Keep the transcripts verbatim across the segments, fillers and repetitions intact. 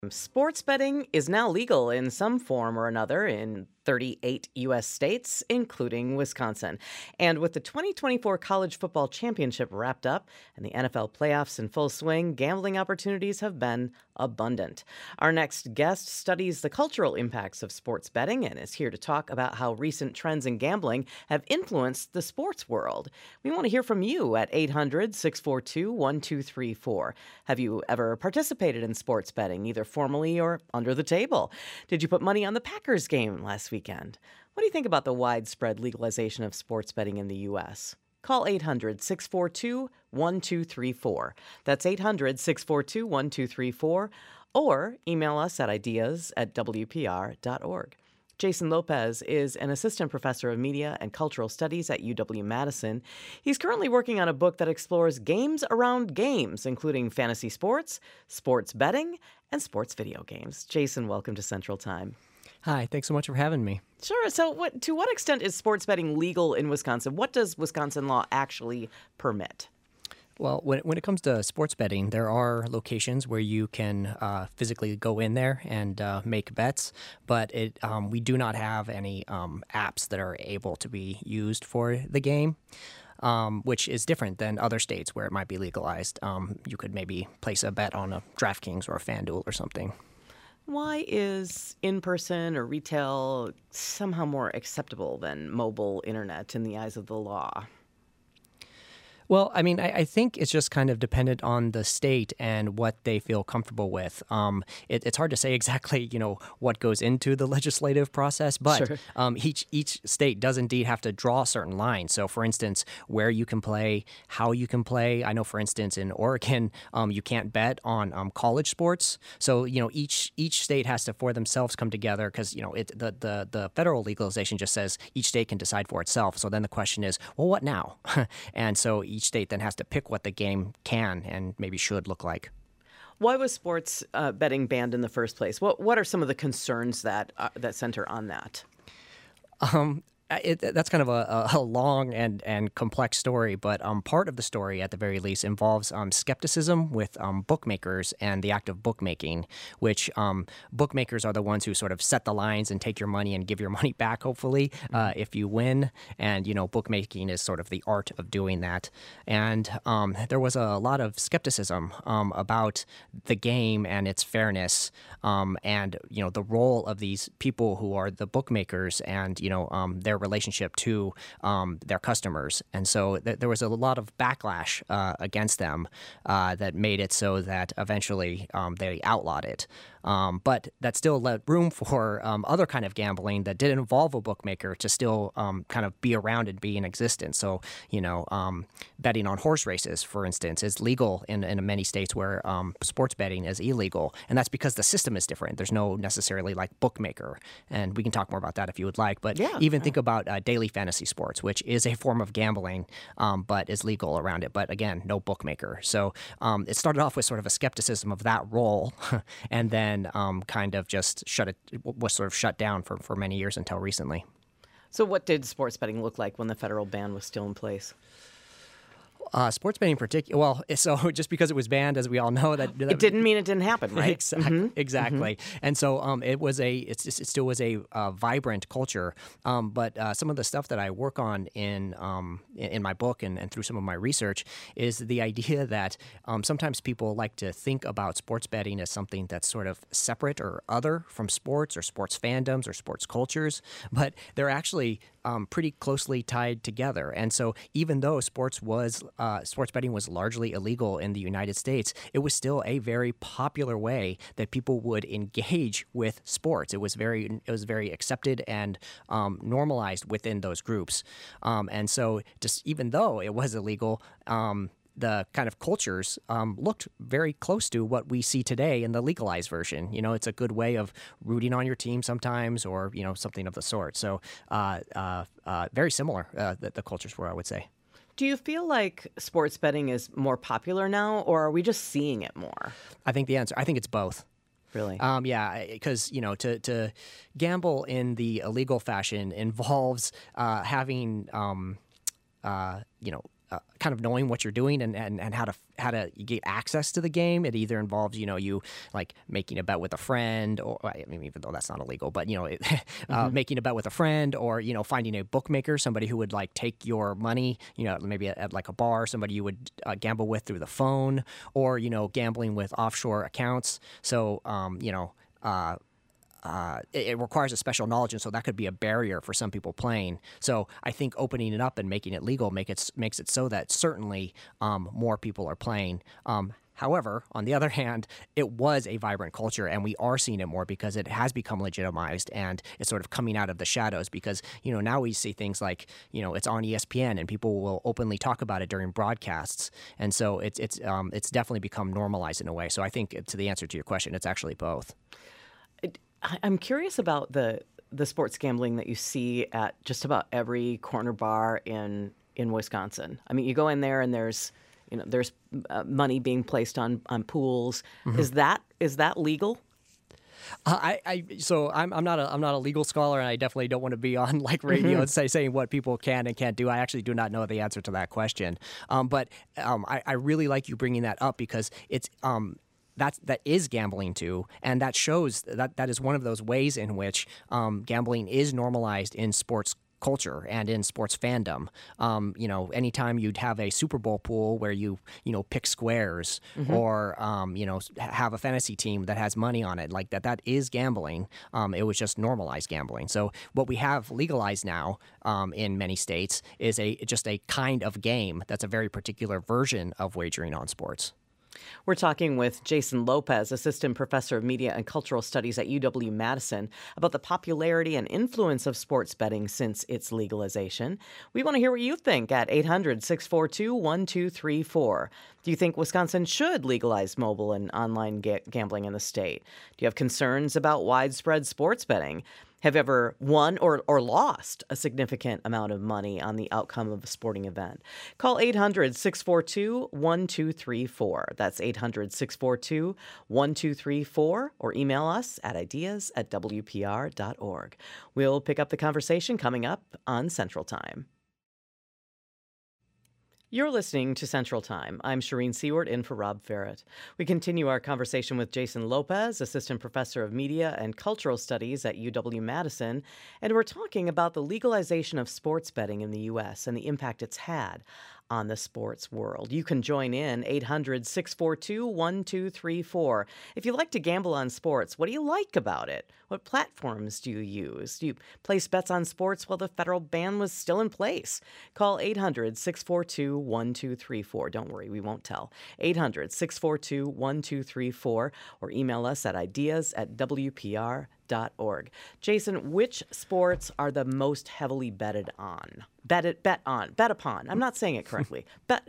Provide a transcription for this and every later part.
Sports betting is now legal in some form or another in thirty-eight U S states, including Wisconsin. And with the twenty twenty-four College Football Championship wrapped up and the N F L playoffs in full swing, gambling opportunities have been abundant. Our next guest studies the cultural impacts of sports betting and is here to talk about how recent trends in gambling have influenced the sports world. We want to hear from you at eight hundred, six four two, one two three four. Have you ever participated in sports betting, either formally or under the table? Did you put money on the Packers game last weekend? What do you think about the widespread legalization of sports betting in the U S? Call eight hundred, six four two, one two three four. That's eight hundred, six four two, one two three four. Or email us at ideas at w p r dot org. Jason Lopez is an assistant professor of media and cultural studies at U W-Madison. He's currently working on a book that explores games around games, including fantasy sports, sports betting, and sports video games. Jason, welcome to Central Time. Hi, thanks so much for having me. Sure. So what, to what extent is sports betting legal in Wisconsin? What does Wisconsin law actually permit? Well, when, when it comes to sports betting, there are locations where you can uh, physically go in there and uh, make bets, but it um, we do not have any um, apps that are able to be used for the game. Um, which is different than other states where it might be legalized. Um, you could maybe place a bet on a DraftKings or a FanDuel or something. Why is in-person or retail somehow more acceptable than mobile internet in the eyes of the law? Well, I mean, I, I think it's just kind of dependent on the state and what they feel comfortable with. Um, it, it's hard to say exactly, you know, what goes into the legislative process, but Sure. um, each each state does indeed have to draw certain lines. So, for instance, where you can play, how you can play. I know, for instance, in Oregon, um, you can't bet on um, college sports. So, you know, each each state has to for themselves come together because, you know, it the, the the federal legalization just says each state can decide for itself. So then the question is, well, what now? And so each state then has to pick what the game can and maybe should look like. Why was sports uh, betting banned in the first place? What What are some of the concerns that uh, that center on that? Um, it, that's kind of a, a long and, and complex story, but um, part of the story, at the very least, involves um, skepticism with um, bookmakers and the act of bookmaking, which um, bookmakers are the ones who sort of set the lines and take your money and give your money back, hopefully, uh, if you win. And, you know, bookmaking is sort of the art of doing that. And um, there was a lot of skepticism um, about the game and its fairness um, and, you know, the role of these people who are the bookmakers and, you know, um, their relationship to um, their customers. And so th- there was a lot of backlash uh, against them uh, that made it so that eventually um, they outlawed it. Um, but that still left room for um, other kind of gambling that did involve a bookmaker to still um, kind of be around and be in existence. So, you know, um, betting on horse races, for instance, is legal in, in many states where um, sports betting is illegal. And that's because the system is different. There's no necessarily like bookmaker. And we can talk more about that if you would like. But Yeah, even yeah. think about uh, daily fantasy sports, which is a form of gambling, um, but is legal around it. But again, no bookmaker. So um, it started off with sort of a skepticism of that role. And then And um, kind of just shut it was sort of shut down for, for many years until recently. So what did sports betting look like when the federal ban was still in place? Uh, sports betting in particular, well, so just because it was banned, as we all know, that, that It didn't mean it didn't happen, right? Exactly. Mm-hmm. Exactly. Mm-hmm. And so um, it was a, it's just, it still was a uh, vibrant culture. Um, but uh, some of the stuff that I work on in um, in my book and, and through some of my research is the idea that um, sometimes people like to think about sports betting as something that's sort of separate or other from sports or sports fandoms or sports cultures, but they're actually um, pretty closely tied together. And so even though sports was Uh, sports betting was largely illegal in the United States, it was still a very popular way that people would engage with sports. It was very, it was very accepted and um, normalized within those groups. Um, and so, just even though it was illegal, um, the kind of cultures um, looked very close to what we see today in the legalized version. You know, it's a good way of rooting on your team sometimes, or you know, something of the sort. So, uh, uh, uh, very similar uh, the, the cultures were, I would say. Do you feel like sports betting is more popular now, or are we just seeing it more? I think the answer, I think it's both. Really? Um, yeah, because, you know, to, to gamble in the illegal fashion involves uh, having, um, uh, you know, uh, kind of knowing what you're doing and, and, and how to how to get access to the game. It either involves, you know, you like making a bet with a friend, or I mean, even though that's not illegal, but you know, it, uh, mm-hmm. making a bet with a friend, or you know, finding a bookmaker, somebody who would like take your money, you know, maybe at, at like a bar, somebody you would uh, gamble with through the phone, or you know, gambling with offshore accounts. So, um, you know. Uh, Uh, it, it requires a special knowledge, and so that could be a barrier for some people playing. So I think opening it up and making it legal make it, makes it so that certainly um, more people are playing. Um, however, on the other hand, it was a vibrant culture, and we are seeing it more because it has become legitimized, and it's sort of coming out of the shadows because, you know, now we see things like, you know, it's on E S P N, and people will openly talk about it during broadcasts. And so it's, it's, um, it's definitely become normalized in a way. So I think, to the answer to your question, it's actually both. It- I'm curious about the the sports gambling that you see at just about every corner bar in in Wisconsin. I mean, you go in there and there's you know there's uh, money being placed on on pools. Mm-hmm. Is that is that legal? Uh, I, I so I'm I'm not a I'm not a legal scholar, and I definitely don't want to be on like radio mm-hmm. and say saying what people can and can't do. I actually do not know the answer to that question. Um, but um, I, I really like you bringing that up because it's um. That's, that is gambling too, and that shows that that is one of those ways in which um, gambling is normalized in sports culture and in sports fandom. Um, you know, anytime you'd have a Super Bowl pool where you, you know, pick squares mm-hmm. or, um, you know, have a fantasy team that has money on it, like that, that is gambling. Um, it was just normalized gambling. So what we have legalized now um, in many states is a just a kind of game that's a very particular version of wagering on sports. We're talking with Jason Lopez, Assistant Professor of Media and Cultural Studies at U W-Madison, about the popularity and influence of sports betting since its legalization. We want to hear what you think at eight hundred, six four two, one two three four. Do you think Wisconsin should legalize mobile and online ga- gambling in the state? Do you have concerns about widespread sports betting? Have you ever won or, or lost a significant amount of money on the outcome of a sporting event? Call eight hundred, six four two, one two three four. That's eight hundred, six four two, one two three four, or email us at ideas at w p r dot org. We'll pick up the conversation coming up on Central Time. You're listening to Central Time. I'm Shireen Seward in for Rob Ferret. We continue our conversation with Jason Lopez, Assistant Professor of Media and Cultural Studies at U W-Madison, and we're talking about the legalization of sports betting in the U S and the impact it's had on the sports world. You can join in eight hundred, six four two, one two three four. If you like to gamble on sports, what do you like about it? What platforms do you use? Do you place bets on sports while the federal ban was still in place? Call eight hundred, six four two, one two three four. Don't worry, we won't tell. eight hundred, six four two, one two three four, or email us at ideas at w p r dot org. Jason, which sports are the most heavily betted on? Bet it, bet on, bet upon. I'm not saying it correctly. Bet.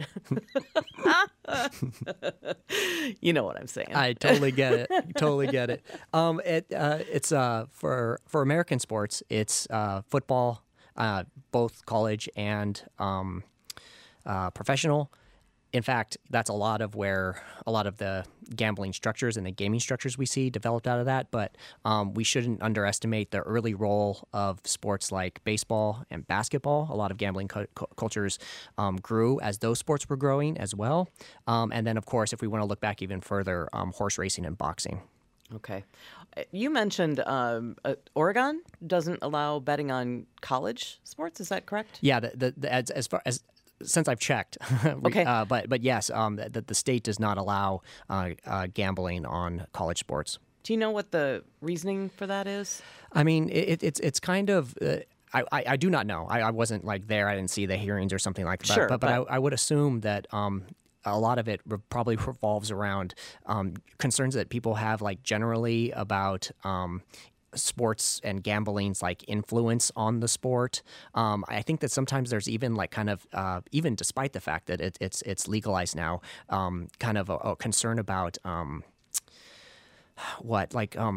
You know what I'm saying. I totally get it. Totally get it. Um, it uh, it's uh for for American sports. It's uh football, uh both college and um uh professional. In fact, that's a lot of where a lot of the gambling structures and the gaming structures we see developed out of that. But um, we shouldn't underestimate the early role of sports like baseball and basketball. A lot of gambling cu- cultures um, grew as those sports were growing as well. Um, and then, of course, if we want to look back even further, um, horse racing and boxing. Okay. You mentioned um, uh, Oregon doesn't allow betting on college sports. Is that correct? Yeah. The, the, the, as, as far as Since I've checked, okay, uh, but but yes, um, the, the state does not allow uh, uh, gambling on college sports. Do you know what the reasoning for that is? I mean, it, it's it's kind of. Uh, I, I, I do not know. I, I wasn't like there. I didn't see the hearings or something like that. Sure, but but, but I, I would assume that. Um, A lot of it re- probably revolves around um, concerns that people have, like generally about um, sports and gambling's like influence on the sport. Um, I think that sometimes there's even like kind of uh, even despite the fact that it, it's it's legalized now, um, kind of a, a concern about um, what like um,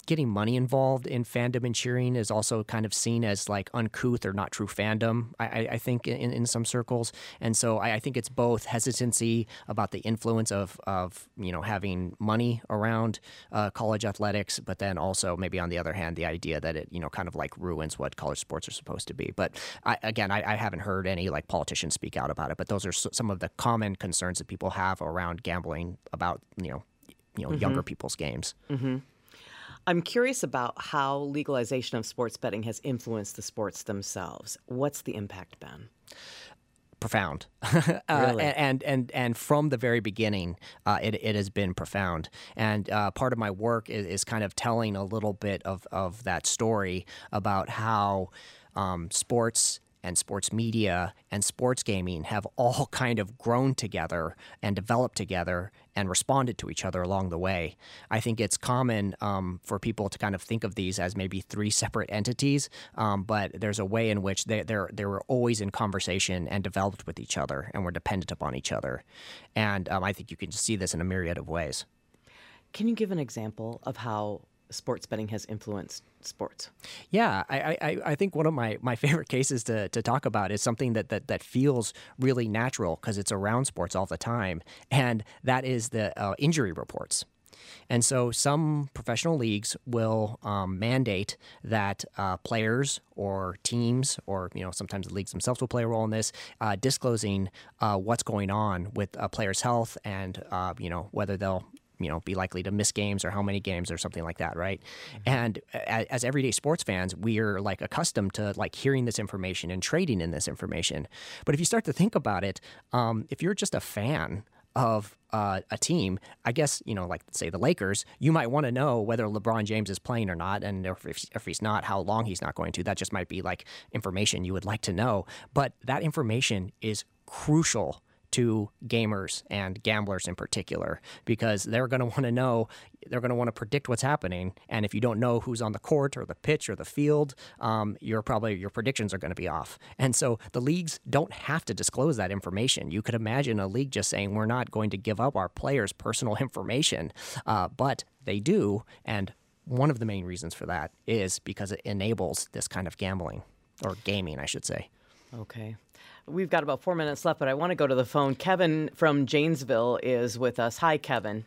getting money involved in fandom and cheering is also kind of seen as like uncouth or not true fandom, I, I, I think, in, in some circles. And so I, I think it's both hesitancy about the influence of, of you know, having money around uh, college athletics, but then also maybe on the other hand, the idea that it, you know, kind of like ruins what college sports are supposed to be. But I, again, I, I haven't heard any like politicians speak out about it, but those are some of the common concerns that people have around gambling about, you know, you know, mm-hmm. younger people's games. Mm-hmm. I'm curious about how legalization of sports betting has influenced the sports themselves. What's the impact been? Profound. uh, Really? and, and and from the very beginning, uh, it, it has been profound. And uh, part of my work is, is kind of telling a little bit of, of that story about how um, sports and sports media and sports gaming have all kind of grown together and developed together and responded to each other along the way. I think it's common um, for people to kind of think of these as maybe three separate entities, um, but there's a way in which they they're, they were always in conversation and developed with each other and were dependent upon each other. And um, I think you can see this in a myriad of ways. Can you give an example of how sports betting has influenced sports? Yeah, I, I, I think one of my, my favorite cases to, to talk about is something that, that, that feels really natural because it's around sports all the time, and that is the uh, injury reports. And so some professional leagues will um, mandate that uh, players or teams, or you know sometimes the leagues themselves will play a role in this, uh, disclosing uh, what's going on with a player's health and uh, you know whether they'll you know, be likely to miss games or how many games or something like that, right? Mm-hmm. And as everyday sports fans, we're like accustomed to like hearing this information and trading in this information. But if you start to think about it, um, if you're just a fan of uh, a team, I guess, you know, like say the Lakers, you might want to know whether LeBron James is playing or not. And if, if he's not, how long he's not going to. That just might be like information you would like to know. But that information is crucial to gamers and gamblers in particular, because they're going to want to know, they're going to want to predict what's happening. And if you don't know who's on the court or the pitch or the field, um, you're probably, your predictions are going to be off. And so the leagues don't have to disclose that information. You could imagine a league just saying, we're not going to give up our players' personal information, uh, but they do. And one of the main reasons for that is because it enables this kind of gambling, or gaming, I should say. Okay. We've got about four minutes left, but I want to go to the phone. Kevin from Janesville is with us. Hi, Kevin.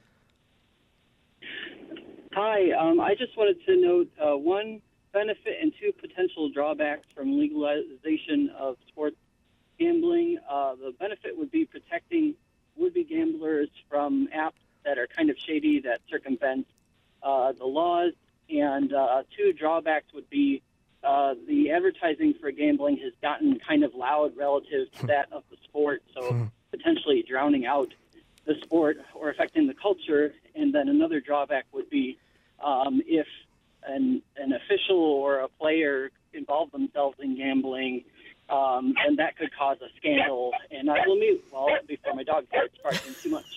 Hi. Um, I just wanted to note uh, one benefit and two potential drawbacks from legalization of sports gambling. Uh, the benefit would be protecting would-be gamblers from apps that are kind of shady, that circumvent uh, the laws. And uh, two drawbacks would be Uh, the advertising for gambling has gotten kind of loud relative to that of the sport, so potentially drowning out the sport or affecting the culture. And then another drawback would be um, if an, an official or a player involved themselves in gambling, um, and that could cause a scandal. And I will mute well before my dog starts barking too much.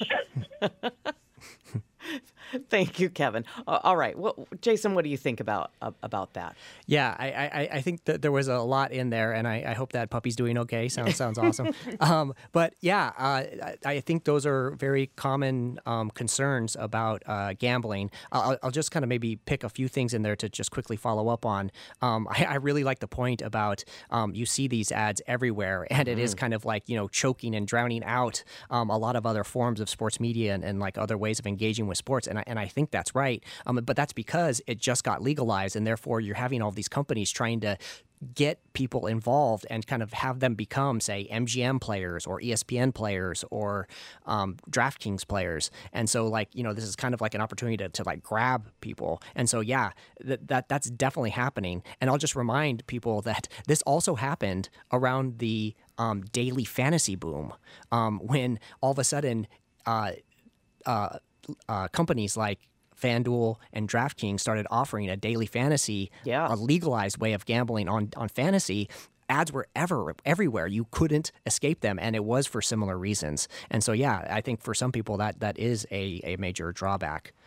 Thank you, Kevin. Uh, all right. Well, Jason, what do you think about uh, about that? Yeah, I, I, I think that there was a lot in there, and I, I hope that puppy's doing okay. Sounds sounds awesome. Um, but yeah, uh, I, I think those are very common um, concerns about uh, gambling. I'll, I'll just kind of maybe pick a few things in there to just quickly follow up on. Um, I, I really like the point about um, you see these ads everywhere, and it mm. is kind of like, you know, choking and drowning out um, a lot of other forms of sports media and, and like other ways of engaging with sports. And I, and I think that's right. Um, but that's because it just got legalized, and therefore you're having all these companies trying to get people involved and kind of have them become, say, M G M players or E S P N players or um, DraftKings players. And so, like, you know, this is kind of like an opportunity to, to like grab people. And so, yeah, that, that that's definitely happening. And I'll just remind people that this also happened around the um, daily fantasy boom, um, when all of a sudden uh, uh, uh, companies like FanDuel and DraftKings started offering a daily fantasy, yeah. a legalized way of gambling on, on fantasy. Ads were ever everywhere. You couldn't escape them, and it was for similar reasons. And so, yeah, I think for some people that that is a, a major drawback.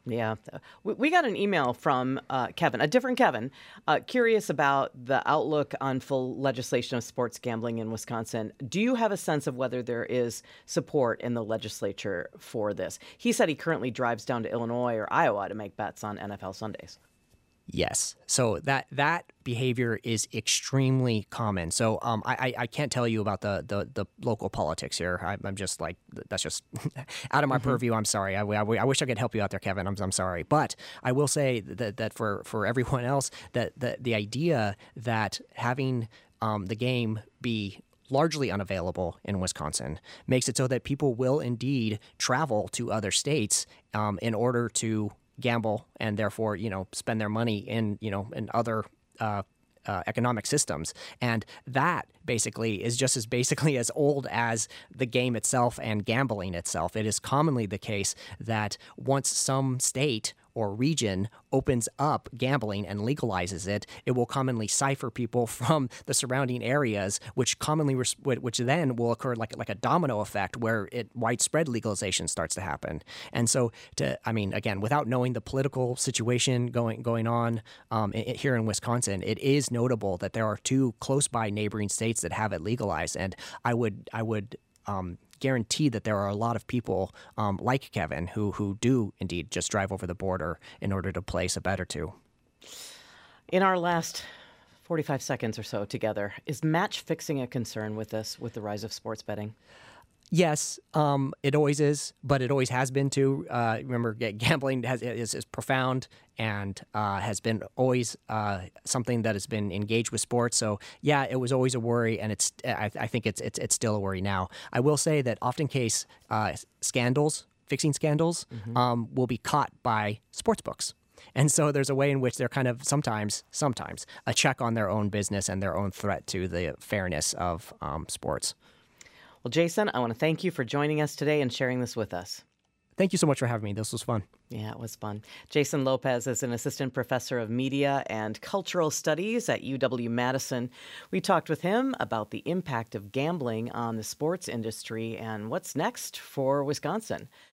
Yeah. We we got an email from uh, Kevin, a different Kevin, uh, curious about the outlook on full legislation of sports gambling in Wisconsin. Do you have a sense of whether there is support in the legislature for this? He said he currently drives down to Illinois or Iowa to make bets on N F L Sundays. Yes. So that that behavior is extremely common. So um, I, I I can't tell you about the the, the local politics here. I, I'm just like, that's just out of my mm-hmm. purview. I'm sorry. I, I, I wish I could help you out there, Kevin. I'm I'm sorry. But I will say that that for, for everyone else, that the, the idea that having um, the game be largely unavailable in Wisconsin makes it so that people will indeed travel to other states um, in order to gamble and therefore, you know, spend their money in, you know, in other uh, uh, economic systems. And that basically is just as basically as old as the game itself and gambling itself. It is commonly the case that once some state or region opens up gambling and legalizes it, it will commonly cipher people from the surrounding areas, which commonly, which then will occur like like a domino effect where it widespread legalization starts to happen. And so, to I mean, again, without knowing the political situation going going on um, it, here in Wisconsin, it is notable that there are two close by neighboring states that have it legalized, and I would I would. Um, guarantee that there are a lot of people um, like Kevin who who do indeed just drive over the border in order to place a bet or two. In our last forty-five seconds or so together, is match fixing a concern with this, with the rise of sports betting? Yes, um, it always is, but it always has been too. Uh, remember, gambling has, is, is profound and uh, has been always uh, something that has been engaged with sports. So yeah, it was always a worry, and it's I, I think it's, it's it's still a worry now. I will say that often case uh, scandals, fixing scandals, mm-hmm. um, will be caught by sports books. And so there's a way in which they're kind of sometimes, sometimes a check on their own business and their own threat to the fairness of um, sports. Well, Jason, I want to thank you for joining us today and sharing this with us. Thank you so much for having me. This was fun. Yeah, it was fun. Jason Lopez is an assistant professor of media and cultural studies at U W-Madison. We talked with him about the impact of gambling on the sports industry and what's next for Wisconsin.